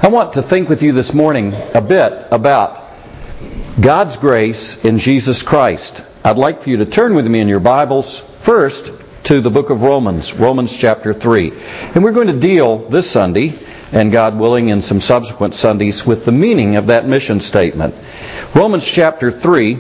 want to think with you this morning a bit about God's grace in Jesus Christ. I'd like for you to turn with me in your Bibles first to the book of Romans, Romans chapter 3. And we're going to deal this Sunday, and God willing in some subsequent Sundays, with the meaning of that mission statement. Romans chapter 3,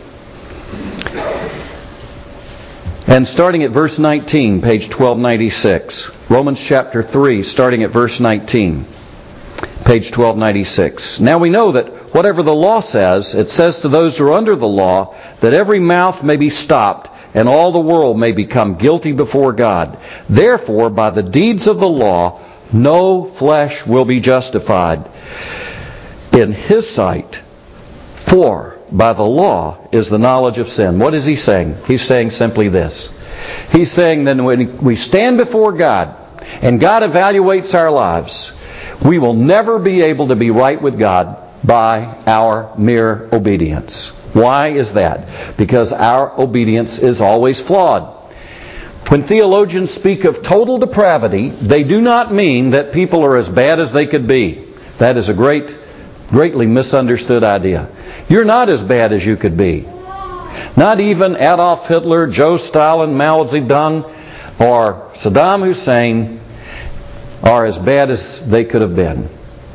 and starting at verse 19, page 1296. Romans chapter 3, starting at verse 19. Page 1296. Now we know that whatever the law says, it says to those who are under the law, that every mouth may be stopped, and all the world may become guilty before God. Therefore, by the deeds of the law, no flesh will be justified in His sight. For by the law is the knowledge of sin. What is he saying? He's saying simply this. He's saying that when we stand before God, and God evaluates our lives, we will never be able to be right with God by our mere obedience. Why is that? Because our obedience is always flawed. When theologians speak of total depravity, they do not mean that people are as bad as they could be. That is a greatly misunderstood idea. You're not as bad as you could be. Not even Adolf Hitler, Joe Stalin, Mao Zedong, or Saddam Hussein are as bad as they could have been.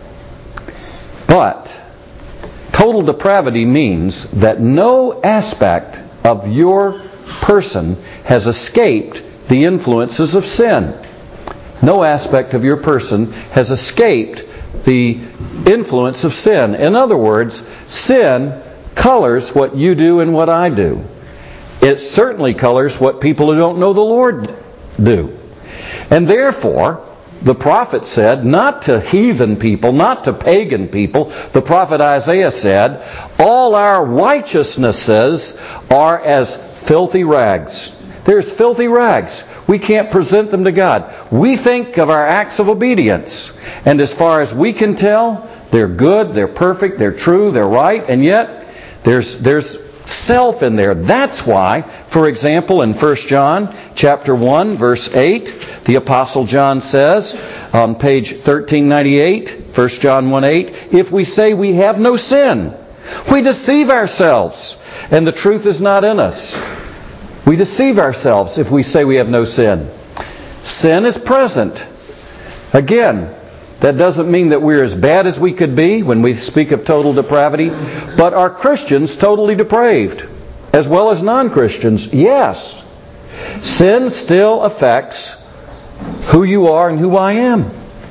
But total depravity means that no aspect of your person has escaped the influences of sin. No aspect of your person has escaped the influence of sin. In other words, sin colors what you do and what I do. It certainly colors what people who don't know the Lord do. And therefore, the prophet said, not to heathen people, not to pagan people, the prophet Isaiah said, all our righteousnesses are as filthy rags. There's filthy rags. We can't present them to God. We think of our acts of obedience, and as far as we can tell, they're good, they're perfect, they're true, they're right, and yet there's self in there. That's why, for example, in 1 John chapter 1, verse 8, the Apostle John says on page 1398, 1 John 1:8, if we say we have no sin, we deceive ourselves, and the truth is not in us. We deceive ourselves if we say we have no sin. Sin is present. Again, that doesn't mean that we're as bad as we could be when we speak of total depravity, but are Christians totally depraved, as well as non-Christians? Yes. Sin still affects who you are and who I am.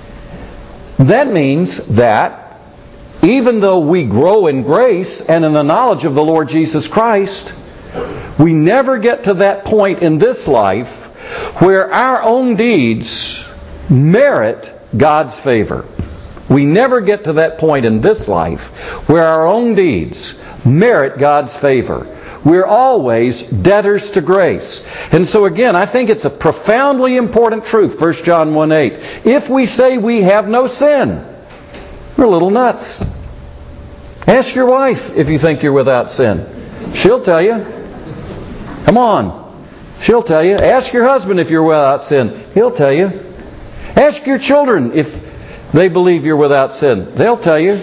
That means that even though we grow in grace and in the knowledge of the Lord Jesus Christ, we never get to that point in this life where our own deeds merit God's favor. We never get to that point in this life where our own deeds merit God's favor. We're always debtors to grace. And so again, I think it's a profoundly important truth, 1 John 1:8. If we say we have no sin, we're a little nuts. Ask your wife if you think you're without sin. She'll tell you. Come on. She'll tell you. Ask your husband if you're without sin. He'll tell you. Ask your children if they believe you're without sin. They'll tell you.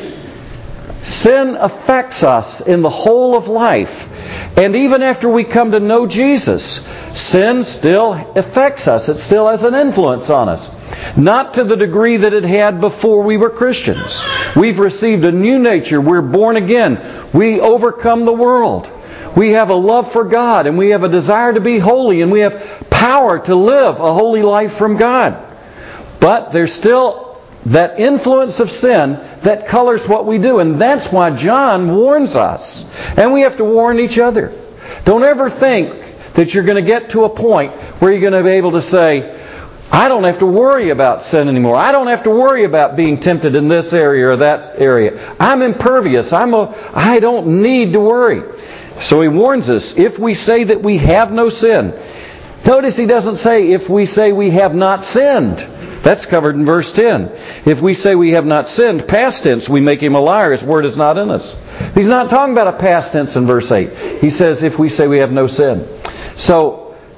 Sin affects us in the whole of life. And even after we come to know Jesus, sin still affects us. It still has an influence on us. Not to the degree that it had before we were Christians. We've received a new nature. We're born again. We overcome the world. We have a love for God, and we have a desire to be holy, and we have power to live a holy life from God. But there's still that influence of sin that colors what we do. And that's why John warns us. And we have to warn each other. Don't ever think that you're going to get to a point where you're going to be able to say, I don't have to worry about sin anymore. I don't have to worry about being tempted in this area or that area. I'm impervious. I don't need to worry. So he warns us, if we say that we have no sin. Notice he doesn't say, if we say we have not sinned. That's covered in verse 10. If we say we have not sinned, past tense, we make him a liar. His word is not in us. He's not talking about a past tense in verse 8. He says, if we say we have no sin. So,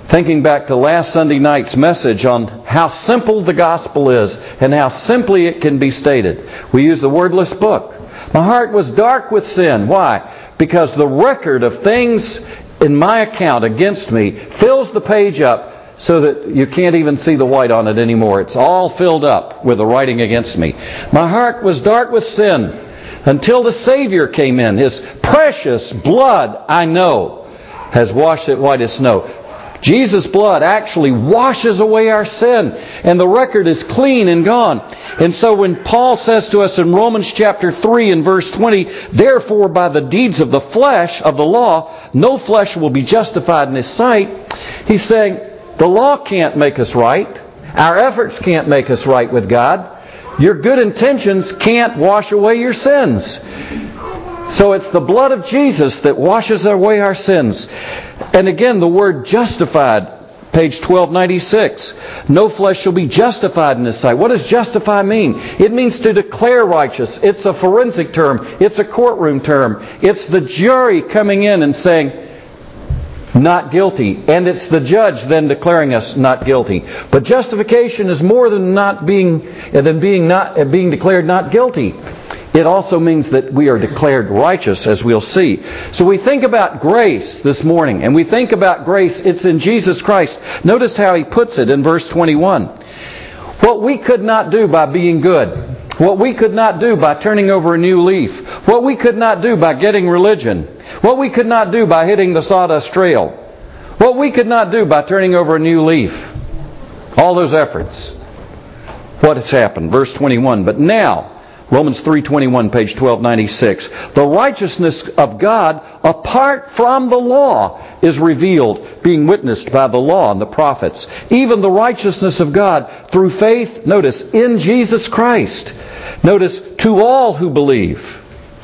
thinking back to last Sunday night's message on how simple the gospel is and how simply it can be stated. We use the wordless book. My heart was dark with sin. Why? Because the record of things in my account against me fills the page up so that you can't even see the white on it anymore. It's all filled up with the writing against me. My heart was dark with sin until the Savior came in. His precious blood, I know, has washed it white as snow. Jesus' blood actually washes away our sin, and the record is clean and gone. And so when Paul says to us in Romans chapter 3 and verse 20, therefore by the deeds of the flesh, of the law, no flesh will be justified in his sight, he's saying the law can't make us right. Our efforts can't make us right with God. Your good intentions can't wash away your sins. So it's the blood of Jesus that washes away our sins. And again, the word justified, page 1296. No flesh shall be justified in His sight. What does justify mean? It means to declare righteous. It's a forensic term. It's a courtroom term. It's the jury coming in and saying, not guilty. And it's the judge then declaring us not guilty. But justification is more than being declared not guilty. It also means that we are declared righteous, as we'll see. So we think about grace this morning, and we think about grace, it's in Jesus Christ. Notice how he puts it in verse 21. What we could not do by being good, what we could not do by turning over a new leaf, what we could not do by getting religion, what we could not do by hitting the sawdust trail, what we could not do by turning over a new leaf, all those efforts. What has happened? Verse 21, but now, Romans 3:21, page 1296. The righteousness of God apart from the law is revealed, being witnessed by the law and the prophets. Even the righteousness of God through faith, notice, in Jesus Christ. Notice, to all who believe.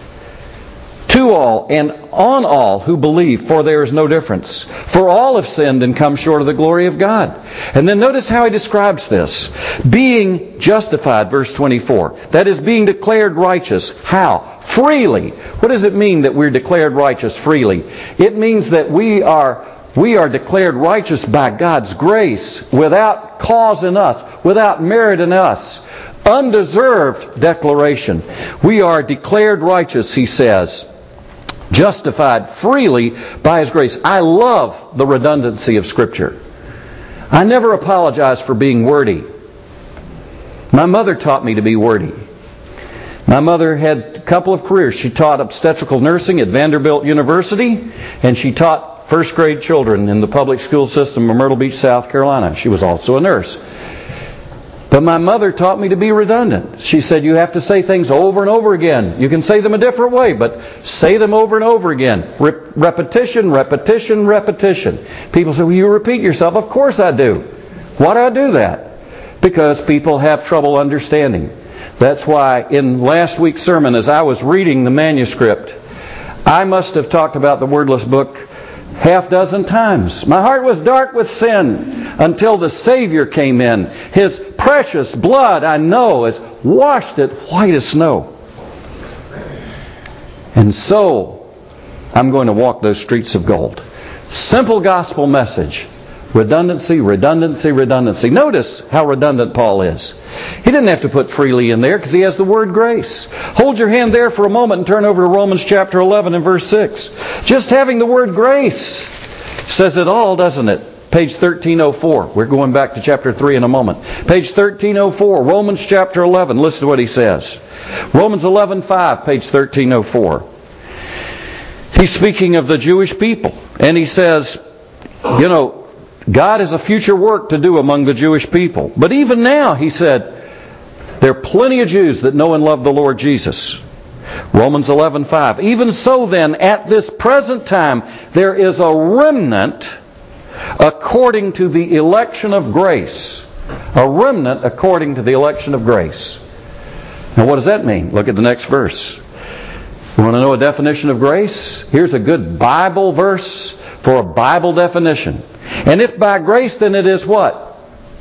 To all and on all who believe, for there is no difference. For all have sinned and come short of the glory of God. And then notice how he describes this. Being justified, verse 24. That is being declared righteous. How? Freely. What does it mean that we're declared righteous freely? It means that we are declared righteous by God's grace, without cause in us, without merit in us. Undeserved declaration. We are declared righteous, he says. Justified freely by His grace. I love the redundancy of Scripture. I never apologize for being wordy. My mother taught me to be wordy. My mother had a couple of careers. She taught obstetrical nursing at Vanderbilt University, and she taught first grade children in the public school system of Myrtle Beach, South Carolina. She was also a nurse. But my mother taught me to be redundant. She said you have to say things over and over again. You can say them a different way, but say them over and over again. Repetition, repetition, repetition. People say, well, you repeat yourself. Of course I do. Why do I do that? Because people have trouble understanding. That's why in last week's sermon, as I was reading the manuscript, I must have talked about the wordless book half dozen times. My heart was dark with sin until the Savior came in. His precious blood, I know, has washed it white as snow. And so, I'm going to walk those streets of gold. Simple gospel message. Redundancy, redundancy, redundancy. Notice how redundant Paul is. He didn't have to put freely in there because he has the word grace. Hold your hand there for a moment and turn over to Romans chapter 11 and verse 6. Just having the word grace says it all, doesn't it? Page 1304. We're going back to chapter 3 in a moment. Page 1304, Romans chapter 11. Listen to what he says. Romans 11:5, page 1304. He's speaking of the Jewish people. And he says, you know, God has a future work to do among the Jewish people. But even now, he said, there are plenty of Jews that know and love the Lord Jesus. Romans 11:5. Even so then, at this present time, there is a remnant according to the election of grace. A remnant according to the election of grace. Now what does that mean? Look at the next verse. You want to know a definition of grace? Here's a good Bible verse for a Bible definition. And if by grace, then it is what?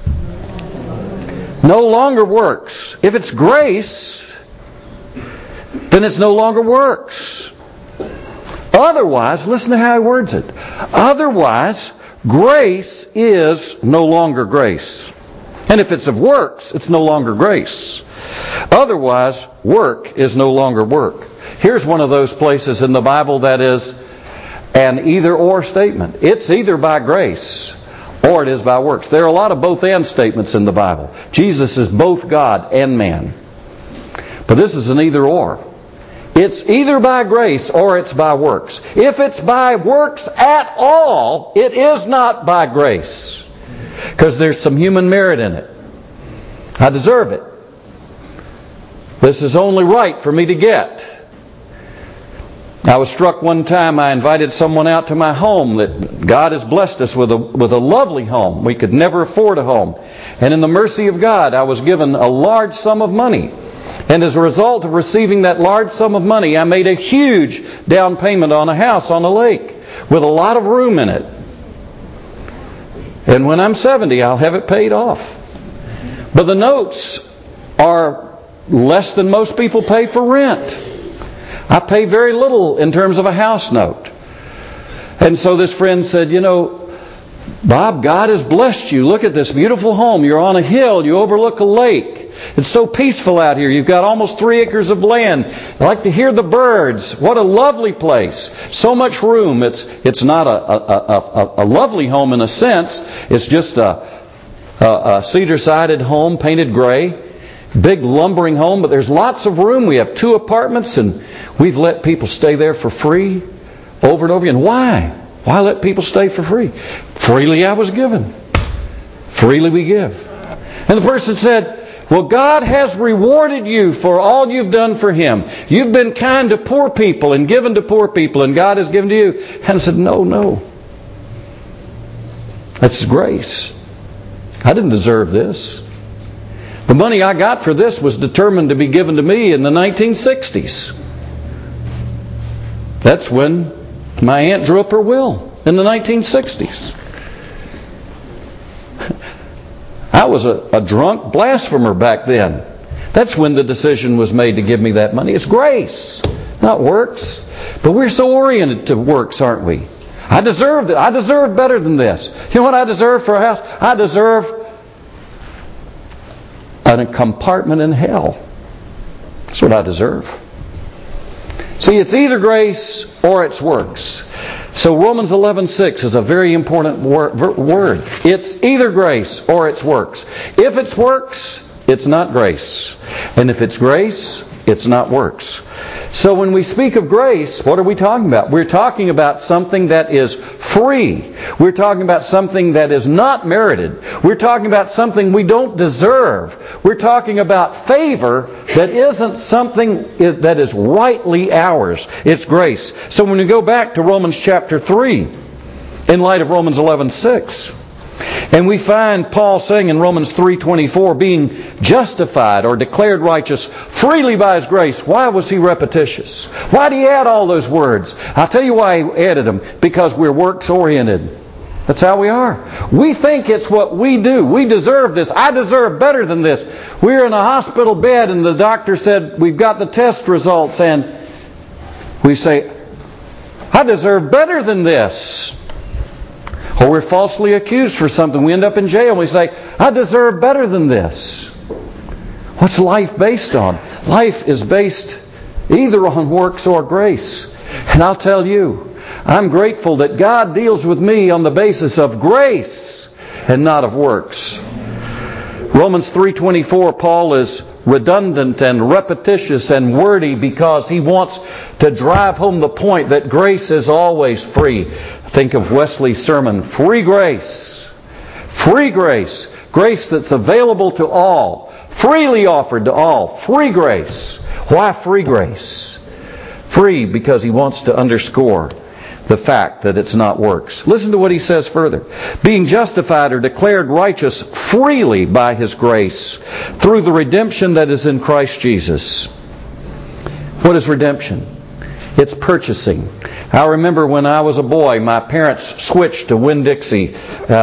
No longer works. If it's grace, then it's no longer works. Otherwise, listen to how he words it. Otherwise, grace is no longer grace. And if it's of works, it's no longer grace. Otherwise, work is no longer work. Here's one of those places in the Bible that is an either-or statement. It's either by grace or it is by works. There are a lot of both-and statements in the Bible. Jesus is both God and man. But this is an either-or. It's either by grace or it's by works. If it's by works at all, it is not by grace. Because there's some human merit in it. I deserve it. This is only right for me to get. I was struck one time, I invited someone out to my home that God has blessed us with a lovely home. We could never afford a home. And in the mercy of God, I was given a large sum of money. And as a result of receiving that large sum of money, I made a huge down payment on a house on a lake with a lot of room in it. And when I'm 70, I'll have it paid off. But the notes are less than most people pay for rent. I pay very little in terms of a house note. And so this friend said, you know, Bob, God has blessed you. Look at this beautiful home. You're on a hill. You overlook a lake. It's so peaceful out here. You've got almost 3 acres of land. I like to hear the birds. What a lovely place. So much room. It's not a lovely home in a sense. It's just a cedar-sided home, painted gray. Big lumbering home, but there's lots of room. We have 2 apartments, and we've let people stay there for free over and over again. Why? Why let people stay for free? Freely I was given. Freely we give. And the person said, well, God has rewarded you for all you've done for Him. You've been kind to poor people and given to poor people, and God has given to you. And I said, no. That's grace. I didn't deserve this. The money I got for this was determined to be given to me in the 1960s. That's when my aunt drew up her will, in the 1960s. I was a drunk blasphemer back then. That's when the decision was made to give me that money. It's grace, not works. But we're so oriented to works, aren't we? I deserved it. I deserve better than this. You know what I deserve for a house? I deserve a compartment in hell. That's what I deserve. See, it's either grace or it's works. So Romans 11:6 is a very important word. It's either grace or it's works. If it's works, it's not grace. And if it's grace, it's not works. So when we speak of grace, what are we talking about? We're talking about something that is free. We're talking about something that is not merited. We're talking about something we don't deserve. We're talking about favor that isn't something that is rightly ours. It's grace. So when we go back to Romans chapter 3, in light of Romans 11:6, and we find Paul saying in Romans 3:24, being justified or declared righteous freely by His grace. Why was he repetitious? Why did he add all those words? I'll tell you why he added them. Because we're works-oriented. That's how we are. We think it's what we do. We deserve this. I deserve better than this. We're in a hospital bed and the doctor said, we've got the test results, and we say, I deserve better than this. Or we're falsely accused for something. We end up in jail and we say, I deserve better than this. What's life based on? Life is based either on works or grace. And I'll tell you, I'm grateful that God deals with me on the basis of grace and not of works. Romans 3:24, Paul is redundant and repetitious and wordy because he wants to drive home the point that grace is always free. Think of Wesley's sermon, free grace. Free grace. Grace that's available to all. Freely offered to all. Free grace. Why free grace? Free because he wants to underscore the fact that it's not works. Listen to what he says further. Being justified or declared righteous freely by His grace through the redemption that is in Christ Jesus. What is redemption? It's purchasing. I remember when I was a boy, my parents switched to Winn-Dixie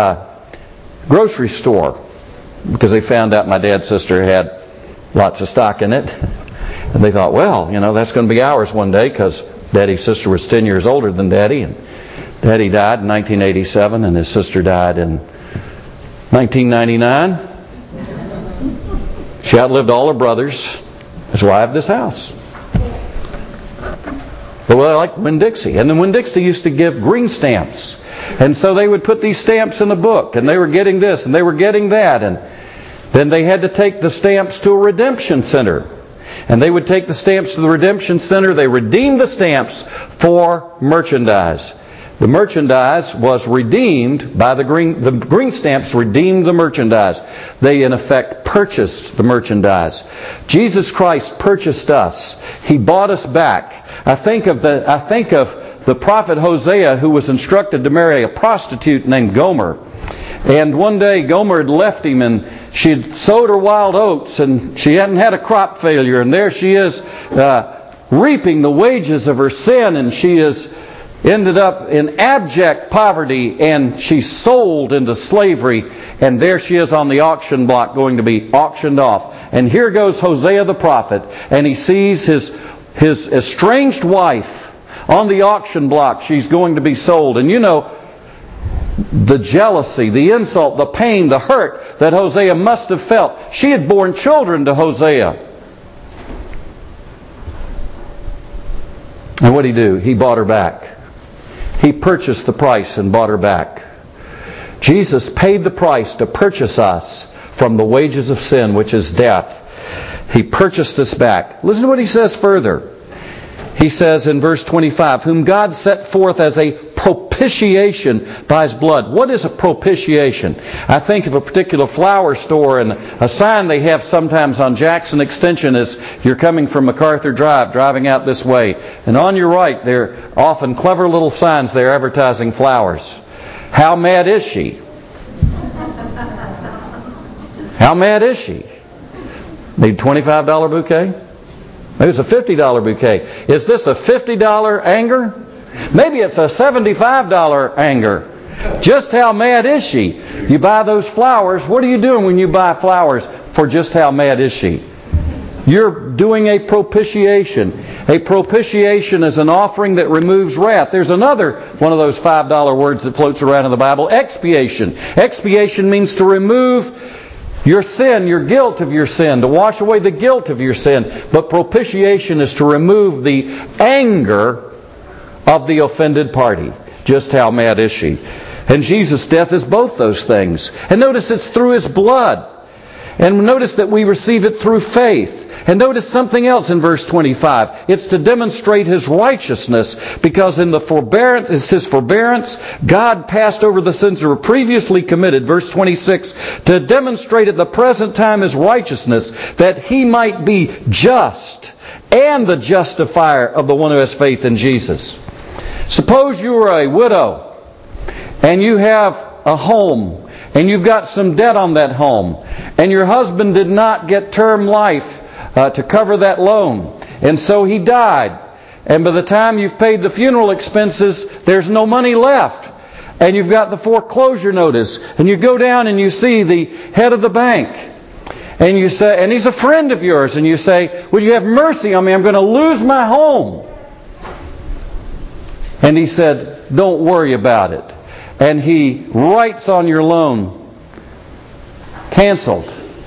grocery store because they found out my dad's sister had lots of stock in it. And they thought, well, that's going to be ours one day because Daddy's sister was 10 years older than Daddy. And Daddy died in 1987 and his sister died in 1999. She outlived all her brothers. That's why I have this house. But I like Winn-Dixie. And then Winn-Dixie used to give green stamps. And so they would put these stamps in a book. And they were getting this and they were getting that. And then they had to take the stamps to a redemption center. And they would take the stamps to the redemption center. They redeemed the stamps for merchandise. The merchandise was redeemed by the green stamps redeemed the merchandise. They in effect purchased the merchandise. Jesus Christ purchased us. He bought us back. I think of the prophet Hosea, who was instructed to marry a prostitute named Gomer. And one day Gomer had left him and she had sowed her wild oats and she hadn't had a crop failure. And there she is reaping the wages of her sin, and she is ended up in abject poverty, and she's sold into slavery, and there she is on the auction block going to be auctioned off. And here goes Hosea the prophet, and he sees his estranged wife on the auction block. She's going to be sold. And you know, the jealousy, the insult, the pain, the hurt that Hosea must have felt. She had borne children to Hosea. And what did he do? He bought her back. He purchased the price and bought her back. Jesus paid the price to purchase us from the wages of sin, which is death. He purchased us back. Listen to what he says further. He says in verse 25, whom God set forth as a propitiation by His blood. What is a propitiation? I think of a particular flower store, and a sign they have sometimes on Jackson Extension is you're coming from MacArthur Drive, driving out this way. And on your right, there are often clever little signs there advertising flowers. How mad is she? How mad is she? Need $25 bouquet? Maybe it's a $50 bouquet. Is this a $50 anger? Maybe it's a $75 anger. Just how mad is she? You buy those flowers. What are you doing when you buy flowers for just how mad is she? You're doing a propitiation. A propitiation is an offering that removes wrath. There's another one of those $5 words that floats around in the Bible, expiation. Expiation means to remove your sin, your guilt of your sin, to wash away the guilt of your sin. But propitiation is to remove the anger of the offended party. Just how mad is she? And Jesus' death is both those things. And notice it's through His blood. And notice that we receive it through faith. And notice something else in verse 25. It's to demonstrate His righteousness, because in the forbearance, it's His forbearance, God passed over the sins that were previously committed. Verse 26, to demonstrate at the present time His righteousness, that He might be just and the justifier of the one who has faith in Jesus. Suppose you were a widow and you have a home and you've got some debt on that home, and your husband did not get term life to cover that loan, and so he died. And by the time you've paid the funeral expenses, there's no money left. And you've got the foreclosure notice, and you go down and you see the head of the bank, and you say, and he's a friend of yours, and you say, would you have mercy on me? I'm going to lose my home. And he said, don't worry about it. And he writes on your loan, canceled.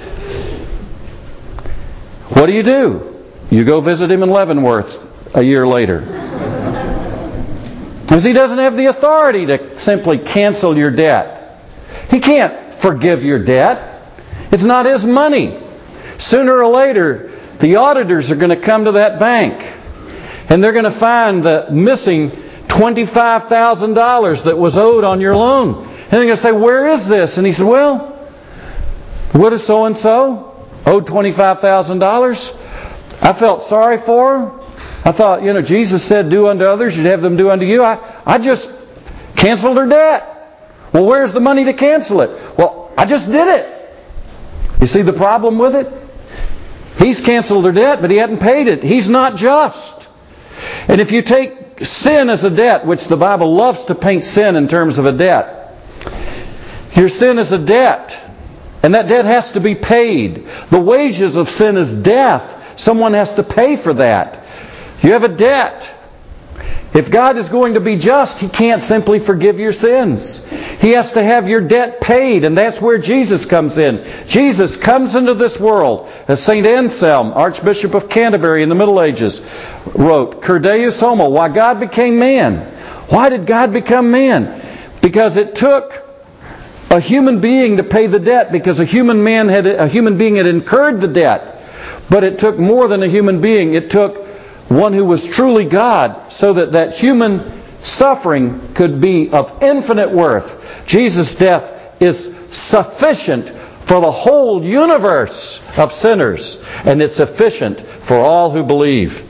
What do? You go visit him in Leavenworth a year later. Because he doesn't have the authority to simply cancel your debt. He can't forgive your debt. It's not his money. Sooner or later, the auditors are going to come to that bank, and they're going to find the missing $25,000 that was owed on your loan. And they're going to say, where is this? And he said, well, what is so-and-so? Owed $25,000. I felt sorry for her. I thought, Jesus said, do unto others, you'd have them do unto you. I just canceled her debt. Well, where's the money to cancel it? Well, I just did it. You see the problem with it? He's canceled her debt, but he hadn't paid it. He's not just. And if you take sin as a debt, which the Bible loves to paint sin in terms of a debt, your sin is a debt. And that debt has to be paid. The wages of sin is death. Someone has to pay for that. You have a debt. If God is going to be just, He can't simply forgive your sins. He has to have your debt paid, and that's where Jesus comes in. Jesus comes into this world, as St. Anselm, Archbishop of Canterbury in the Middle Ages, wrote, Cur Deus homo, why God became man. Why did God become man? Because it took a human being to pay the debt, because a human being had incurred the debt. But it took more than a human being. It took one who was truly God, so that that human suffering could be of infinite worth. Jesus' death is sufficient for the whole universe of sinners, and it's sufficient for all who believe.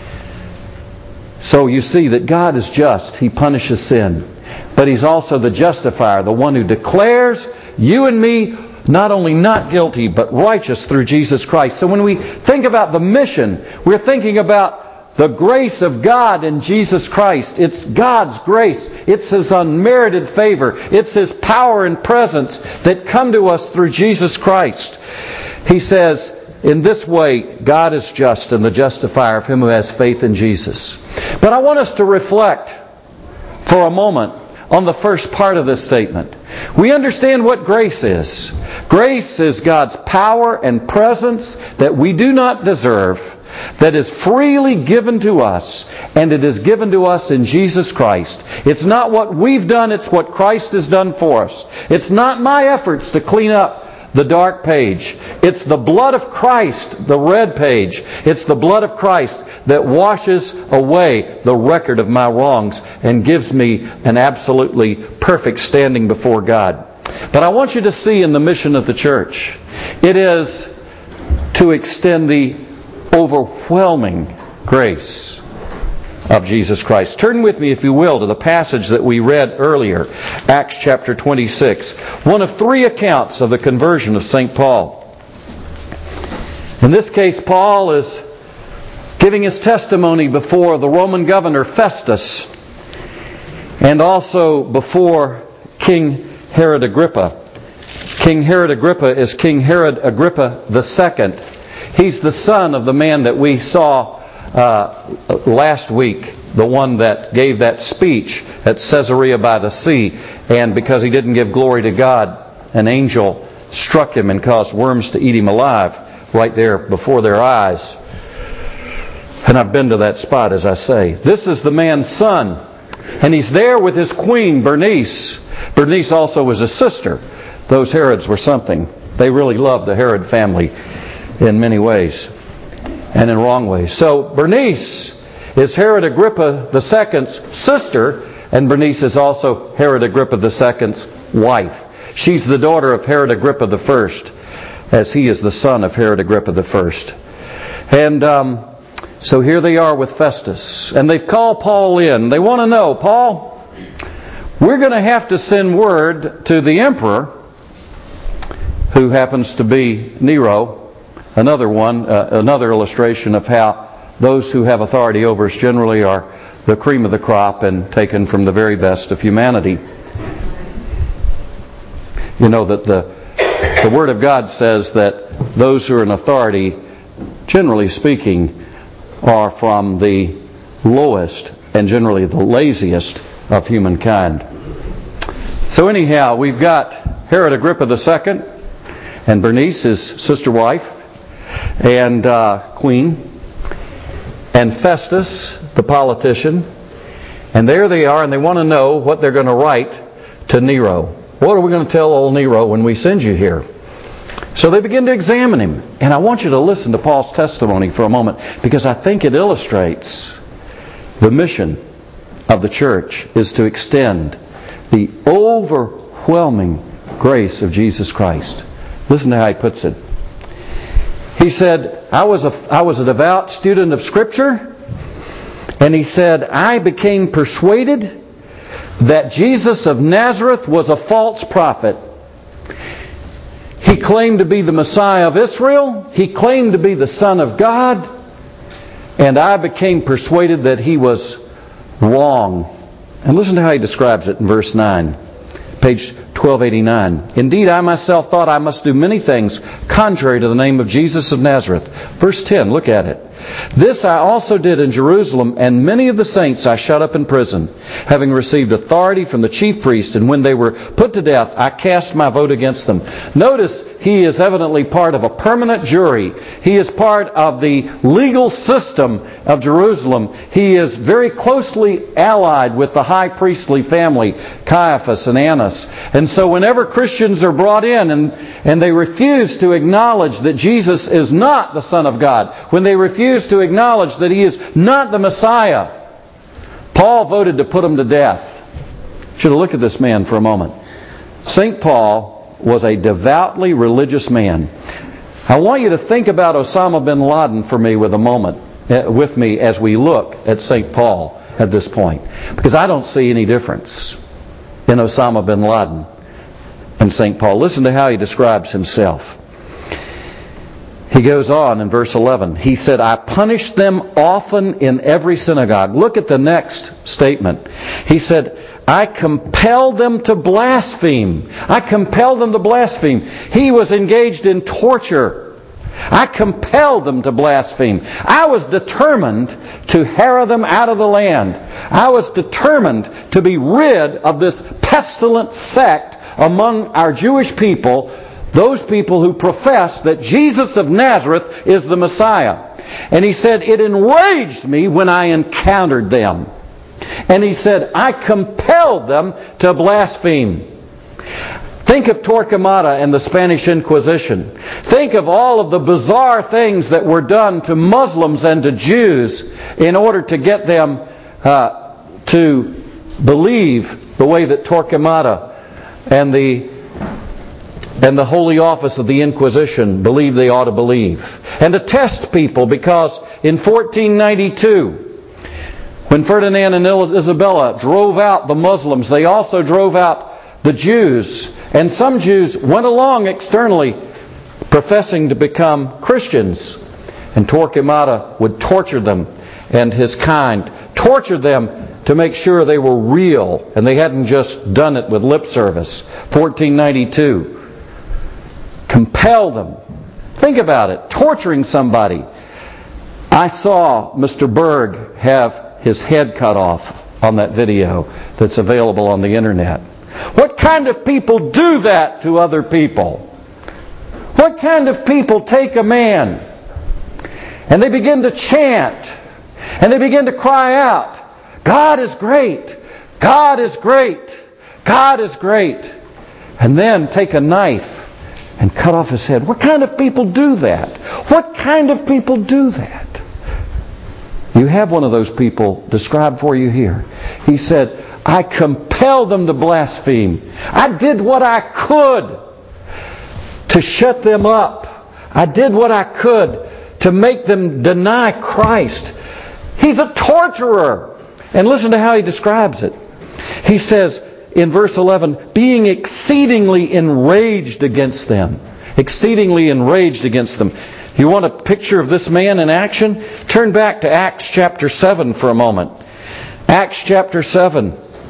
So you see that God is just. He punishes sin. But He's also the justifier, the one who declares you and me not only not guilty, but righteous through Jesus Christ. So when we think about the mission, we're thinking about the grace of God in Jesus Christ. It's God's grace. It's His unmerited favor. It's His power and presence that come to us through Jesus Christ. He says, in this way, God is just and the justifier of him who has faith in Jesus. But I want us to reflect for a moment on the first part of this statement. We understand what grace is. Grace is God's power and presence that we do not deserve, that is freely given to us, and it is given to us in Jesus Christ. It's not what we've done, it's what Christ has done for us. It's not my efforts to clean up the dark page. It's the blood of Christ, the red page. It's the blood of Christ that washes away the record of my wrongs and gives me an absolutely perfect standing before God. But I want you to see in the mission of the church, it is to extend the overwhelming grace of Jesus Christ. Turn with me, if you will, to the passage that we read earlier, Acts chapter 26, one of three accounts of the conversion of St. Paul. In this case, Paul is giving his testimony before the Roman governor Festus and also before King Herod Agrippa. King Herod Agrippa is King Herod Agrippa II. He's the son of the man that we saw last week, the one that gave that speech at Caesarea by the sea, and because he didn't give glory to God, an angel struck him and caused worms to eat him alive right there before their eyes. And I've been to that spot, as I say. This is the man's son, and he's there with his queen, Bernice. Bernice also was a sister. Those Herods were something. They really loved the Herod family in many ways, and in wrong ways. So Bernice is Herod Agrippa II's sister, and Bernice is also Herod Agrippa II's wife. She's the daughter of Herod Agrippa I, as he is the son of Herod Agrippa I. And so here they are with Festus, and they've called Paul in. They want to know, Paul, we're going to have to send word to the emperor, who happens to be Nero. Another illustration of how those who have authority over us generally are the cream of the crop and taken from the very best of humanity. You know that the Word of God says that those who are in authority, generally speaking, are from the lowest and generally the laziest of humankind. So anyhow, we've got Herod Agrippa II and Bernice, his sister wife, and queen, and Festus, the politician. And there they are, and they want to know what they're going to write to Nero. What are we going to tell old Nero when we send you here? So they begin to examine him. And I want you to listen to Paul's testimony for a moment, because I think it illustrates the mission of the church is to extend the overwhelming grace of Jesus Christ. Listen to how he puts it. He said, I was a devout student of Scripture, and he said, I became persuaded that Jesus of Nazareth was a false prophet. He claimed to be the Messiah of Israel. He claimed to be the Son of God. And I became persuaded that he was wrong. And listen to how he describes it in verse 9. Page 1289. Indeed, I myself thought I must do many things contrary to the name of Jesus of Nazareth. Verse 10, look at it. This I also did in Jerusalem, and many of the saints I shut up in prison, having received authority from the chief priests, and when they were put to death, I cast my vote against them. Notice he is evidently part of a permanent jury. He is part of the legal system of Jerusalem. He is very closely allied with the high priestly family, Caiaphas and Annas. And so whenever Christians are brought in and they refuse to acknowledge that Jesus is not the Son of God, when they refuse to acknowledge that He is not the Messiah, Paul voted to put him to death. Should have looked at this man for a moment. St. Paul was a devoutly religious man. I want you to think about Osama bin Laden for me with me as we look at St. Paul at this point. Because I don't see any difference in Osama bin Laden and St. Paul. Listen to how he describes himself. He goes on in verse 11. He said, I punished them often in every synagogue. Look at the next statement. He said, I compelled them to blaspheme. I compelled them to blaspheme. He was engaged in torture. I compelled them to blaspheme. I was determined to harrow them out of the land. I was determined to be rid of this pestilent sect among our Jewish people, those people who profess that Jesus of Nazareth is the Messiah. And he said, it enraged me when I encountered them. And he said, I compelled them to blaspheme. Think of Torquemada and the Spanish Inquisition. Think of all of the bizarre things that were done to Muslims and to Jews in order to get them to believe the way that Torquemada and the Holy Office of the Inquisition believed they ought to believe. And to test people, because in 1492, when Ferdinand and Isabella drove out the Muslims, they also drove out the Jews. And some Jews went along externally professing to become Christians. And Torquemada would torture them, and his kind tortured them to make sure they were real and they hadn't just done it with lip service. 1492. Compel them. Think about it. Torturing somebody. I saw Mr. Berg have his head cut off on that video that's available on the internet. What kind of people do that to other people? What kind of people take a man and they begin to chant and they begin to cry out, God is great, God is great, God is great, and then take a knife and cut off his head? What kind of people do that? What kind of people do that? You have one of those people described for you here. He said, I compelled them to blaspheme. I did what I could to shut them up. I did what I could to make them deny Christ. He's a torturer. And listen to how he describes it. He says in verse 11, being exceedingly enraged against them. Exceedingly enraged against them. You want a picture of this man in action? Turn back to Acts chapter 7 for a moment. Acts chapter 7.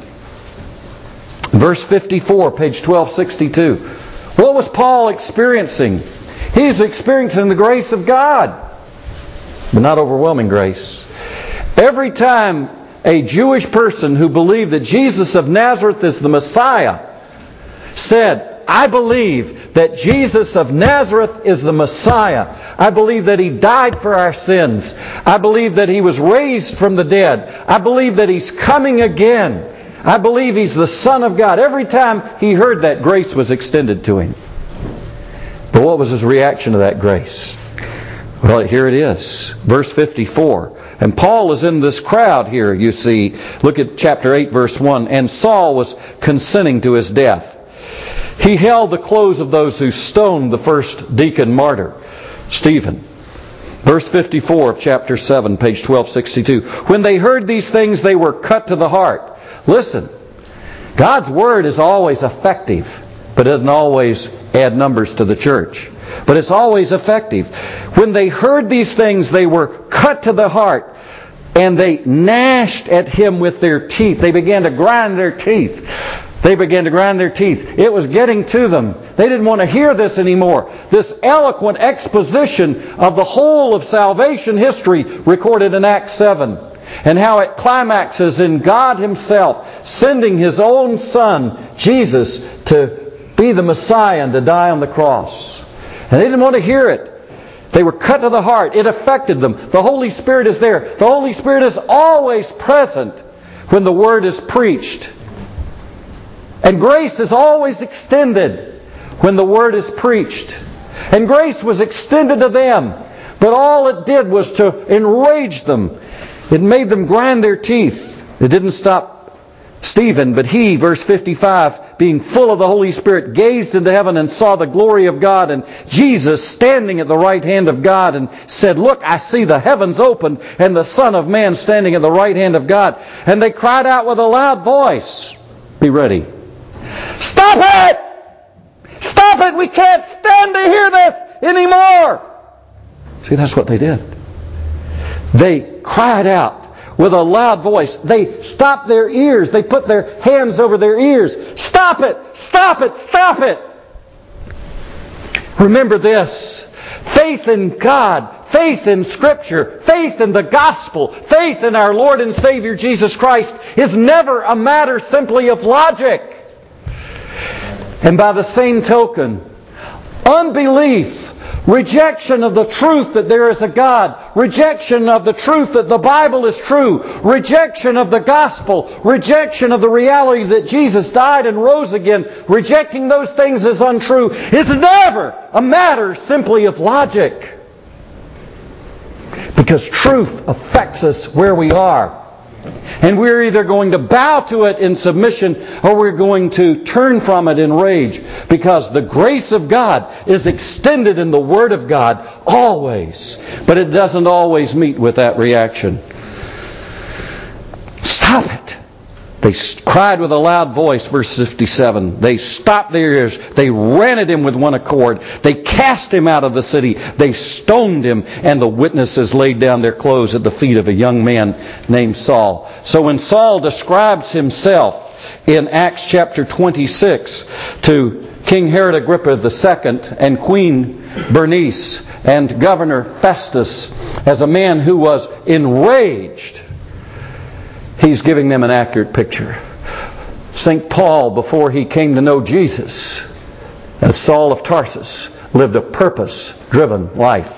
Verse 54, page 1262. What was Paul experiencing? He's experiencing the grace of God, but not overwhelming grace. Every time a Jewish person who believed that Jesus of Nazareth is the Messiah said, I believe that Jesus of Nazareth is the Messiah. I believe that He died for our sins. I believe that He was raised from the dead. I believe that He's coming again. I believe He's the Son of God. Every time he heard that, grace was extended to him. But what was his reaction to that grace? Well, here it is. Verse 54. And Paul is in this crowd here, you see. Look at chapter 8, verse 1. And Saul was consenting to his death. He held the clothes of those who stoned the first deacon martyr, Stephen. Verse 54 of chapter 7, page 1262. When they heard these things, they were cut to the heart. Listen, God's Word is always effective, but it doesn't always add numbers to the church. But it's always effective. When they heard these things, they were cut to the heart, and they gnashed at him with their teeth. They began to grind their teeth. They began to grind their teeth. It was getting to them. They didn't want to hear this anymore. This eloquent exposition of the whole of salvation history recorded in Acts 7. And how it climaxes in God Himself sending His own Son, Jesus, to be the Messiah and to die on the cross. And they didn't want to hear it. They were cut to the heart. It affected them. The Holy Spirit is there. The Holy Spirit is always present when the Word is preached. And grace is always extended when the Word is preached. And grace was extended to them. But all it did was to enrage them. It made them grind their teeth. It didn't stop Stephen, but he, verse 55, being full of the Holy Spirit, gazed into heaven and saw the glory of God and Jesus standing at the right hand of God and said, "Look, I see the heavens opened and the Son of Man standing at the right hand of God." And they cried out with a loud voice. Be ready. "Stop it! Stop it! We can't stand to hear this anymore!" See, that's what they did. They cried out with a loud voice. They stopped their ears. They put their hands over their ears. "Stop it! Stop it! Stop it!" Remember this. Faith in God, faith in Scripture, faith in the gospel, faith in our Lord and Savior Jesus Christ is never a matter simply of logic. And by the same token, unbelief, rejection of the truth that there is a God, rejection of the truth that the Bible is true, rejection of the gospel, rejection of the reality that Jesus died and rose again, rejecting those things as untrue, is never a matter simply of logic. Because truth affects us where we are. And we're either going to bow to it in submission or we're going to turn from it in rage. Because the grace of God is extended in the Word of God always. But it doesn't always meet with that reaction. Stop it! They cried with a loud voice, verse 57. They stopped their ears. They ran at him with one accord. They cast him out of the city. They stoned him. And the witnesses laid down their clothes at the feet of a young man named Saul. So when Saul describes himself in Acts chapter 26 to King Herod Agrippa II and Queen Bernice and Governor Festus as a man who was enraged, he's giving them an accurate picture. St. Paul, before he came to know Jesus, as Saul of Tarsus, lived a purpose-driven life.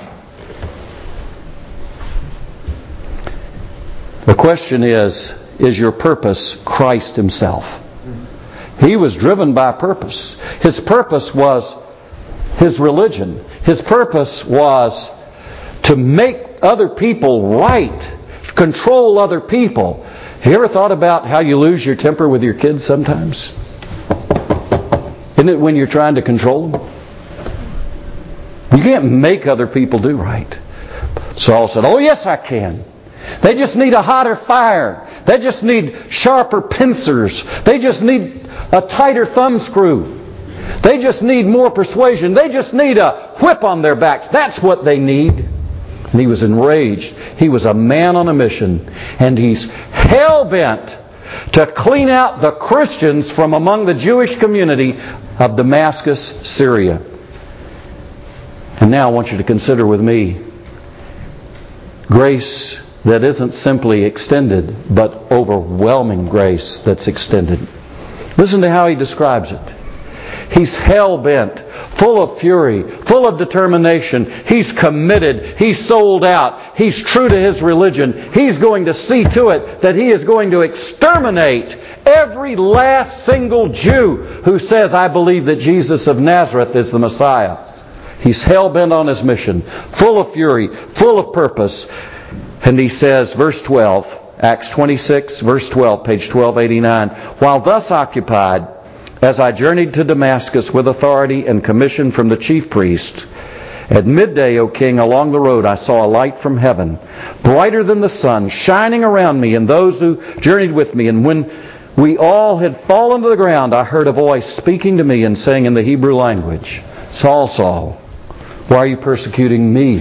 The question is your purpose Christ Himself? He was driven by purpose. His purpose was His religion. His purpose was to make other people right, control other people. Have you ever thought about how you lose your temper with your kids sometimes? Isn't it when you're trying to control them? You can't make other people do right. Saul said, "Oh yes, I can. They just need a hotter fire. They just need sharper pincers. They just need a tighter thumb screw. They just need more persuasion. They just need a whip on their backs. That's what they need." And he was enraged. He was a man on a mission. And he's hell-bent to clean out the Christians from among the Jewish community of Damascus, Syria. And now I want you to consider with me grace that isn't simply extended, but overwhelming grace that's extended. Listen to how he describes it. He's hell-bent, full of fury, full of determination. He's committed. He's sold out. He's true to his religion. He's going to see to it that he is going to exterminate every last single Jew who says, "I believe that Jesus of Nazareth is the Messiah." He's hell-bent on his mission, full of fury, full of purpose. And he says, verse 12, Acts 26, verse 12, page 1289, "While thus occupied, as I journeyed to Damascus with authority and commission from the chief priest, at midday, O king, along the road I saw a light from heaven, brighter than the sun, shining around me and those who journeyed with me. And when we all had fallen to the ground, I heard a voice speaking to me and saying in the Hebrew language, 'Saul, Saul, why are you persecuting me?'"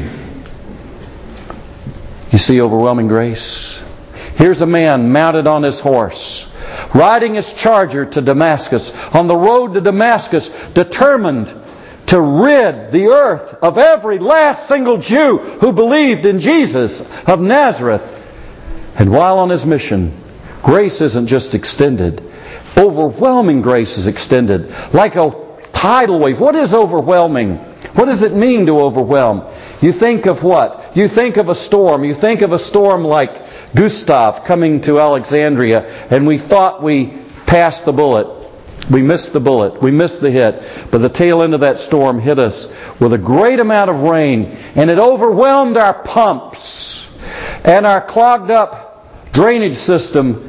You see overwhelming grace? Here's a man mounted on his horse, riding his charger to Damascus, on the road to Damascus, determined to rid the earth of every last single Jew who believed in Jesus of Nazareth. And while on his mission, grace isn't just extended. Overwhelming grace is extended. Like a tidal wave. What is overwhelming? What does it mean to overwhelm? You think of what? You think of a storm. You think of a storm like Gustav coming to Alexandria, and we thought we passed the bullet. We missed the bullet. We missed the hit. But the tail end of that storm hit us with a great amount of rain, and it overwhelmed our pumps. And our clogged up drainage system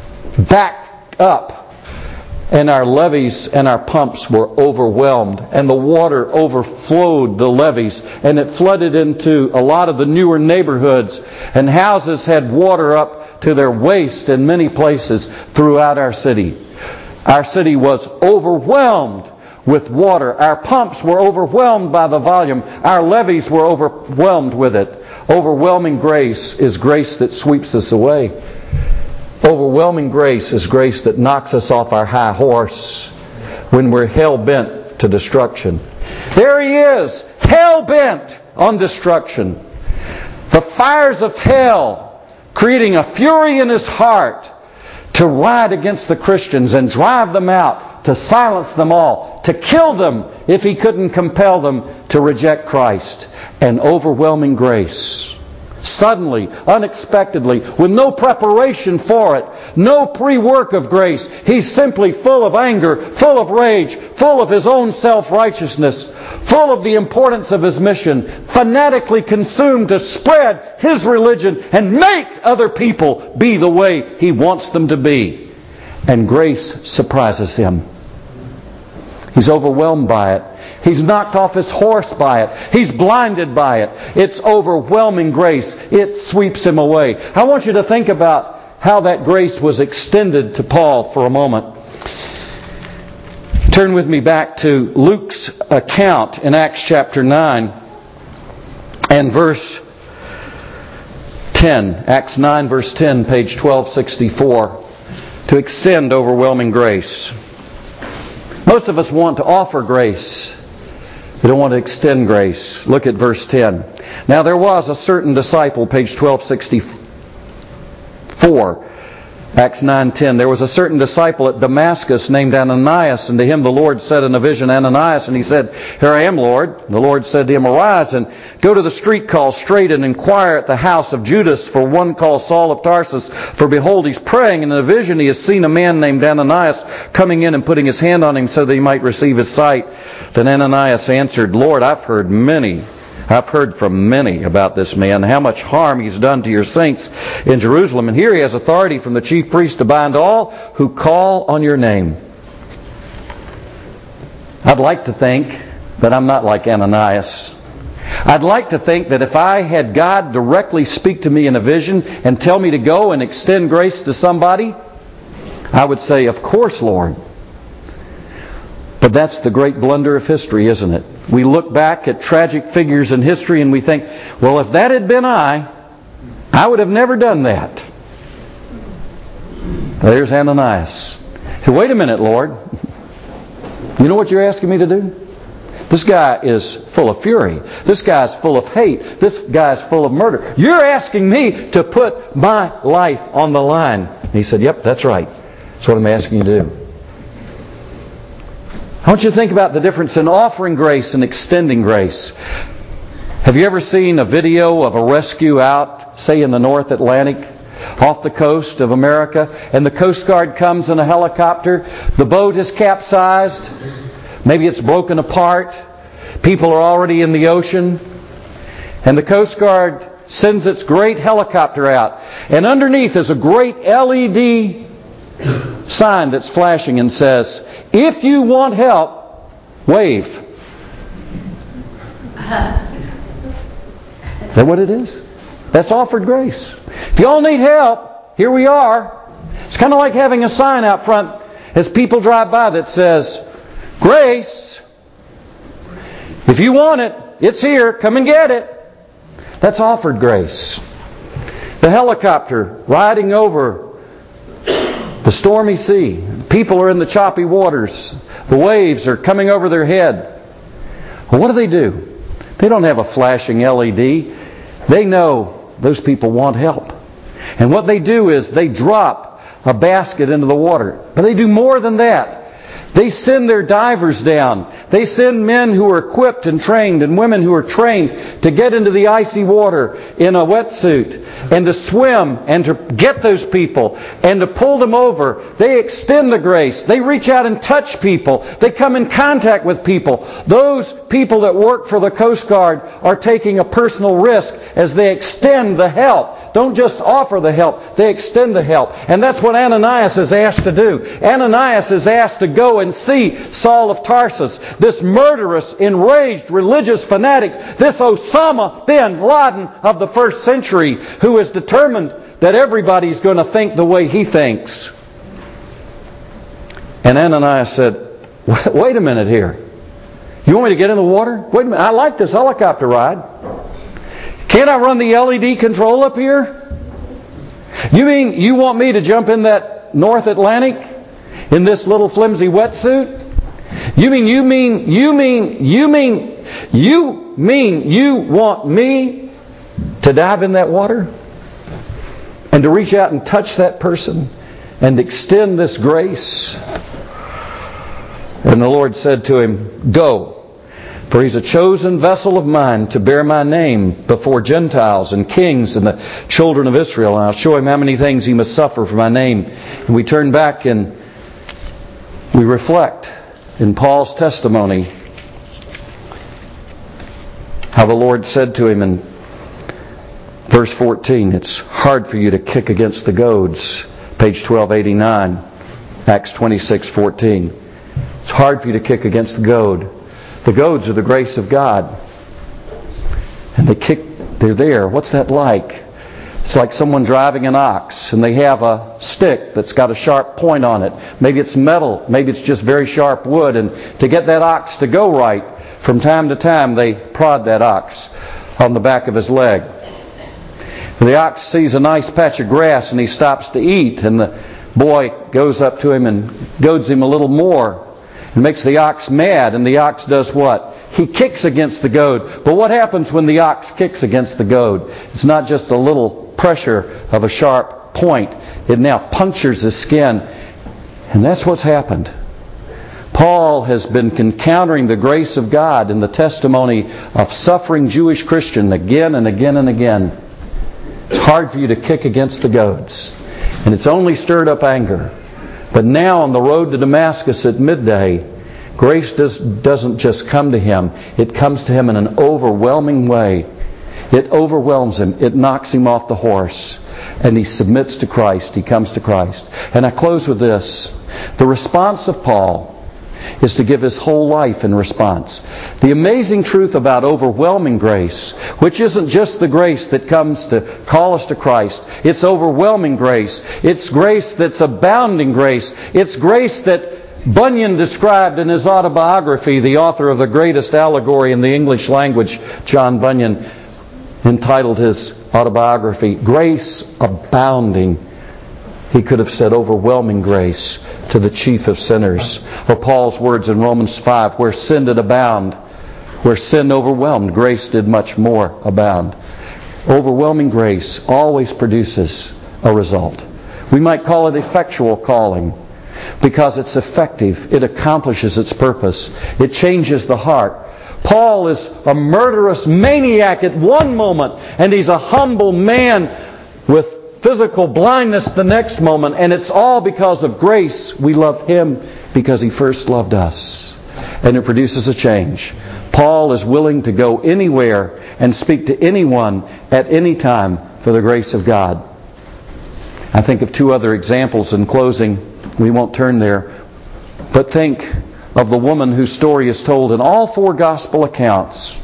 backed up. And our levees and our pumps were overwhelmed. And the water overflowed the levees. And it flooded into a lot of the newer neighborhoods. And houses had water up to their waist in many places throughout our city. Our city was overwhelmed with water. Our pumps were overwhelmed by the volume. Our levees were overwhelmed with it. Overwhelming grace is grace that sweeps us away. Overwhelming grace is grace that knocks us off our high horse when we're hell-bent to destruction. There he is, hell-bent on destruction. The fires of hell creating a fury in his heart to ride against the Christians and drive them out, to silence them all, to kill them if he couldn't compel them to reject Christ. And overwhelming grace. Suddenly, unexpectedly, with no preparation for it, no pre-work of grace. He's simply full of anger, full of rage, full of his own self-righteousness, full of the importance of his mission, fanatically consumed to spread his religion and make other people be the way he wants them to be. And grace surprises him. He's overwhelmed by it. He's knocked off his horse by it. He's blinded by it. It's overwhelming grace. It sweeps him away. I want you to think about how that grace was extended to Paul for a moment. Turn with me back to Luke's account in Acts chapter 9 and verse 10. Acts 9 verse 10, page 1264. To extend overwhelming grace. Most of us want to offer grace. We don't want to extend grace. Look at verse 10. Now there was a certain disciple, page 1264, Acts 9:10. There was a certain disciple at Damascus named Ananias, and to him the Lord said in a vision, Ananias, and he said, Here I am, Lord. And the Lord said to him, Arise and go to the street called Straight and inquire at the house of Judas for one called Saul of Tarsus. For behold, he's praying, and in a vision he has seen a man named Ananias coming in and putting his hand on him so that he might receive his sight. Then Ananias answered, Lord, I've heard from many about this man, how much harm he's done to your saints in Jerusalem. And here he has authority from the chief priest to bind all who call on your name. I'd like to think that I'm not like Ananias. I'd like to think that if I had God directly speak to me in a vision and tell me to go and extend grace to somebody, I would say, of course, Lord. But that's the great blunder of history, isn't it? We look back at tragic figures in history and we think, well, if that had been I would have never done that. There's Ananias. Hey, wait a minute, Lord. You know what you're asking me to do? This guy is full of fury. This guy's full of hate. This guy's full of murder. You're asking me to put my life on the line. And he said, yep, that's right. That's what I'm asking you to do. I want you to think about the difference in offering grace and extending grace. Have you ever seen a video of a rescue out, say in the North Atlantic, off the coast of America, and the Coast Guard comes in a helicopter, the boat is capsized, maybe it's broken apart, people are already in the ocean, and the Coast Guard sends its great helicopter out, and underneath is a great LED sign that's flashing and says, if you want help, wave. Is that what it is? That's offered grace. If you all need help, here we are. It's kind of like having a sign out front as people drive by that says, grace. If you want it, it's here. Come and get it. That's offered grace. The helicopter riding over The stormy sea. People are in the choppy waters. The waves are coming over their head. Well, what do? They don't have a flashing LED. They know those people want help. And what they do is they drop a basket into the water. But they do more than that. They send their divers down. They send men who are equipped and trained and women who are trained to get into the icy water in a wetsuit and to swim and to get those people and to pull them over. They extend the grace. They reach out and touch people. They come in contact with people. Those people that work for the Coast Guard are taking a personal risk as they extend the help. Don't just offer the help. They extend the help. And that's what Ananias is asked to do. Ananias is asked to go and see Saul of Tarsus, this murderous, enraged religious fanatic, this Osama bin Laden of the first century, who is determined that everybody's going to think the way he thinks. And Ananias said, wait a minute here. You want me to get in the water? Wait a minute, I like this helicopter ride. Can't I run the LED control up here? You mean you want me to jump in that North Atlantic in this little flimsy wetsuit? You mean you want me to dive in that water? And to reach out and touch that person and extend this grace? And the Lord said to him, go. For he's a chosen vessel of mine to bear my name before Gentiles and kings and the children of Israel. And I'll show him how many things he must suffer for my name. And we turn back and we reflect in Paul's testimony how the Lord said to him in verse 14, it's hard for you to kick against the goads. Page 1289, Acts 26:14. It's hard for you to kick against the goad. The goads are the grace of God. And they're there. What's that like? It's like someone driving an ox and they have a stick that's got a sharp point on it. Maybe it's metal, maybe it's just very sharp wood. And to get that ox to go right, from time to time they prod that ox on the back of his leg. The ox sees a nice patch of grass and he stops to eat, and the boy goes up to him and goads him a little more. It makes the ox mad, and the ox does what? He kicks against the goad. But what happens when the ox kicks against the goad? It's not just a little pressure of a sharp point. It now punctures his skin. And that's what's happened. Paul has been encountering the grace of God in the testimony of suffering Jewish Christians again and again and again. It's hard for you to kick against the goads. And it's only stirred up anger. But now on the road to Damascus at midday, grace doesn't just come to him. It comes to him in an overwhelming way. It overwhelms him. It knocks him off the horse. And he submits to Christ. He comes to Christ. And I close with this. The response of Paul is to give his whole life in response. The amazing truth about overwhelming grace, which isn't just the grace that comes to call us to Christ. It's overwhelming grace. It's grace that's abounding grace. It's grace that Bunyan described in his autobiography, the author of the greatest allegory in the English language, John Bunyan, entitled his autobiography, Grace Abounding. He could have said overwhelming grace to the chief of sinners. Or Paul's words in Romans 5, where sin did abound, where sin overwhelmed, grace did much more abound. Overwhelming grace always produces a result. We might call it effectual calling because it's effective. It accomplishes its purpose. It changes the heart. Paul is a murderous maniac at one moment, and he's a humble man with physical blindness the next moment, and it's all because of grace. We love him because he first loved us. And it produces a change. Paul is willing to go anywhere and speak to anyone at any time for the grace of God. I think of two other examples in closing. We won't turn there. But think of the woman whose story is told in all four gospel accounts.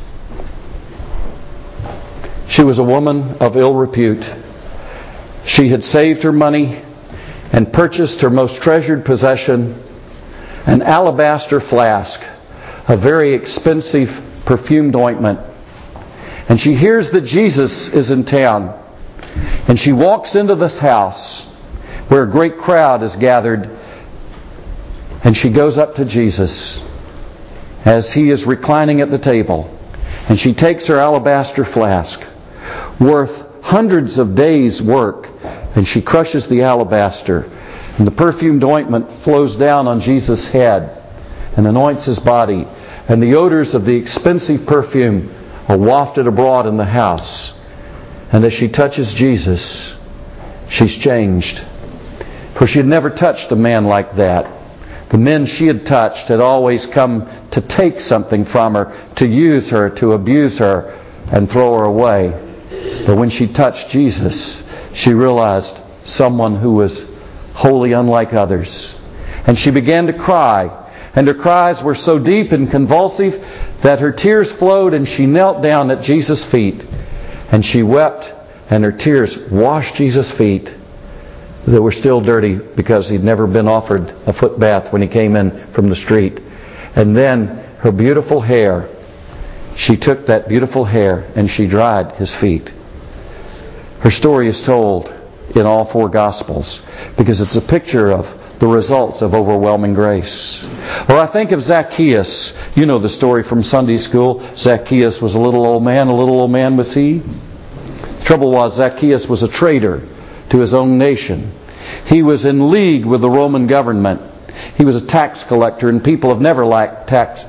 She was a woman of ill repute. She had saved her money and purchased her most treasured possession, an alabaster flask, a very expensive perfumed ointment. And she hears that Jesus is in town. And she walks into this house where a great crowd is gathered. And she goes up to Jesus as He is reclining at the table. And she takes her alabaster flask, worth hundreds of days' work, and she crushes the alabaster. And the perfumed ointment flows down on Jesus' head and anoints His body. And the odors of the expensive perfume are wafted abroad in the house. And as she touches Jesus, she's changed. For she had never touched a man like that. The men she had touched had always come to take something from her, to use her, to abuse her, and throw her away. But when she touched Jesus, she realized someone who was wholly unlike others. And she began to cry. And her cries were so deep and convulsive that her tears flowed, and she knelt down at Jesus' feet. And she wept, and her tears washed Jesus' feet that were still dirty because he'd never been offered a foot bath when he came in from the street. And then her beautiful hair, she took that beautiful hair and she dried His feet. Her story is told in all 4 Gospels because it's a picture of the results of overwhelming grace. Or I think of Zacchaeus. You know the story from Sunday school. Zacchaeus was a little old man was he? The trouble was, Zacchaeus was a traitor to his own nation. He was in league with the Roman government. He was a tax collector, and people have never liked tax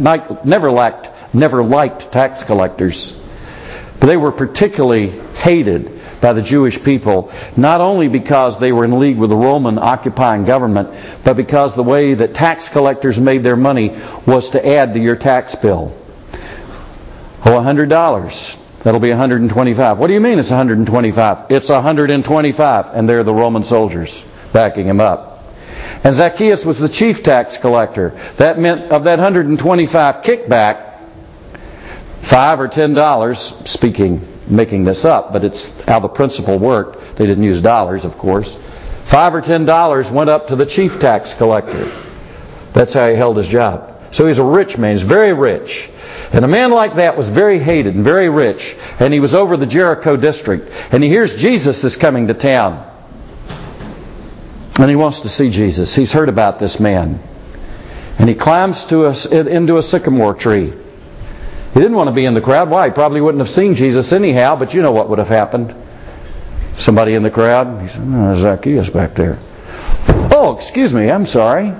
collectors. But they were particularly hated by the Jewish people, not only because they were in league with the Roman occupying government, but because the way that tax collectors made their money was to add to your tax bill. Oh, $100. That'll be $125. What do you mean it's $125? It's $125. And they're the Roman soldiers backing him up. And Zacchaeus was the chief tax collector. That meant of that $125 kickback, $5 or $10, making this up, but it's how the principle worked. They didn't use dollars, of course. $5 or $10 went up to the chief tax collector. That's how he held his job. So he's a rich man. He's very rich. And a man like that was very hated and very rich. And he was over the Jericho district. And he hears Jesus is coming to town. And he wants to see Jesus. He's heard about this man. And he climbs into a sycamore tree. He didn't want to be in the crowd. Why? He probably wouldn't have seen Jesus anyhow, but you know what would have happened. Somebody in the crowd, he said, "Oh, Zacchaeus back there. Oh, excuse me, I'm sorry.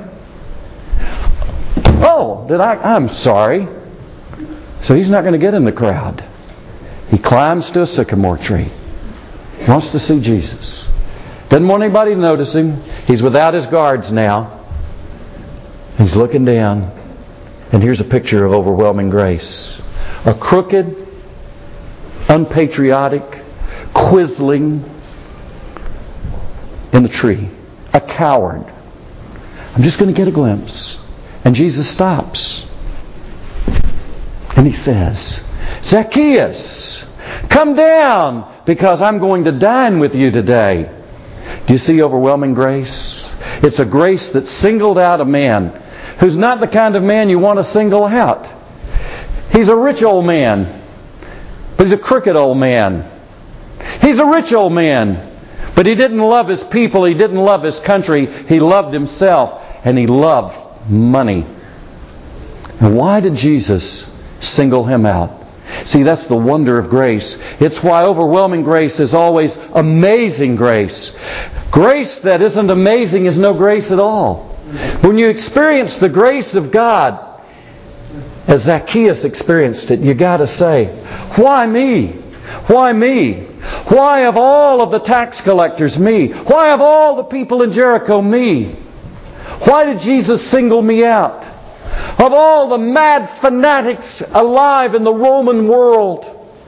Oh, I'm sorry." So he's not going to get in the crowd. He climbs to a sycamore tree. He wants to see Jesus. Doesn't want anybody to notice him. He's without his guards now. He's looking down. And here's a picture of overwhelming grace. A crooked, unpatriotic, quisling in the tree. A coward. I'm just going to get a glimpse. And Jesus stops. And He says, "Zacchaeus, come down because I'm going to dine with you today." Do you see overwhelming grace? It's a grace that singled out a man who's not the kind of man you want to single out. He's a rich old man, but he's a crooked old man. He's a rich old man, but he didn't love his people. He didn't love his country. He loved himself, and he loved money. And why did Jesus single him out? See, that's the wonder of grace. It's why overwhelming grace is always amazing grace. Grace that isn't amazing is no grace at all. When you experience the grace of God, as Zacchaeus experienced it, you got to say, "Why me? Why me? Why of all of the tax collectors me? Why of all the people in Jericho me? Why did Jesus single me out? Of all the mad fanatics alive in the Roman world,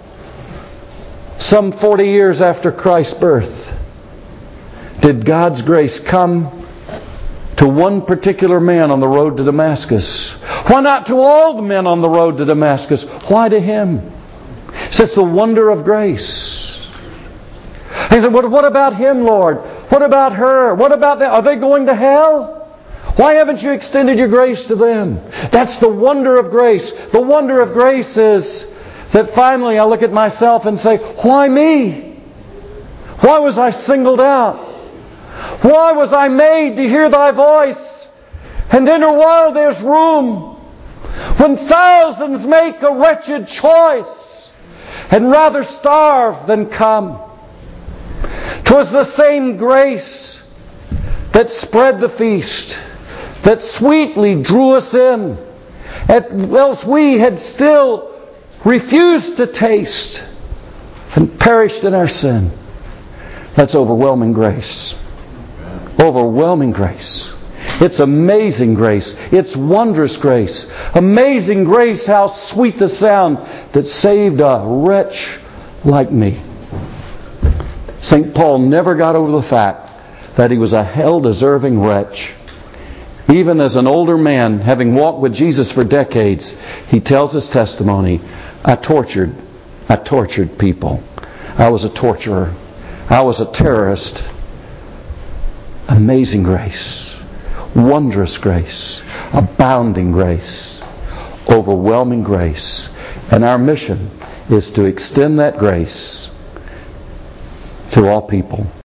some 40 years after Christ's birth, did God's grace come to one particular man on the road to Damascus? Why not to all the men on the road to Damascus? Why to him? So it's the wonder of grace. He said, "What about him, Lord? What about her? What about them? Are they going to hell? Why haven't you extended your grace to them?" That's the wonder of grace. The wonder of grace is that finally I look at myself and say, "Why me? Why was I singled out? Why was I made to hear Thy voice? And in a while there's room, when thousands make a wretched choice, and rather starve than come. 'Twas the same grace that spread the feast, that sweetly drew us in, else we had still refused to taste and perished in our sin. That's overwhelming grace. Overwhelming grace. It's amazing grace. It's wondrous grace. Amazing grace, how sweet the sound that saved a wretch like me. St. Paul never got over the fact that he was a hell-deserving wretch. Even as an older man, having walked with Jesus for decades, he tells his testimony, I tortured people. I was a torturer. I was a terrorist. Amazing grace. Wondrous grace. Abounding grace. Overwhelming grace. And our mission is to extend that grace to all people.